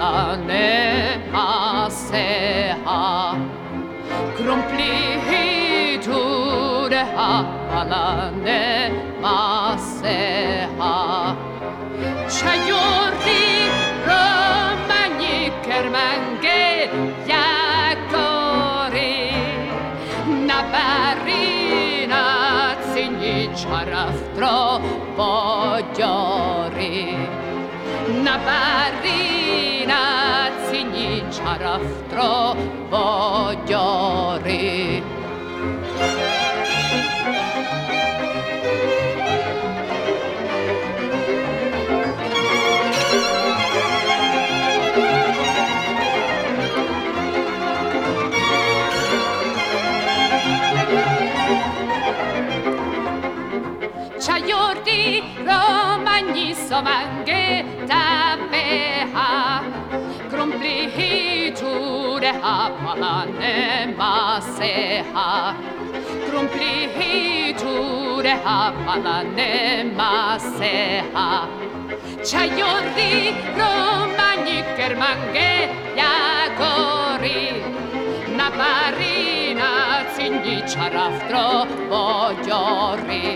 palane masea Krumpliture palane masea Çayurdi romani kermenge yakori Nabarina cini çaraftro bodyori Nabarina cini çaraftro bodyori Çayordi romani somange tapeha Krumpliture palane maseha Krumpliture palane maseha Çayordi romani kermange yakori Nabarina cini çaraftro bodyori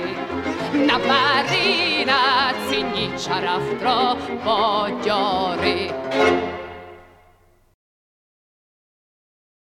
Nabarina cini çaraftro bodyori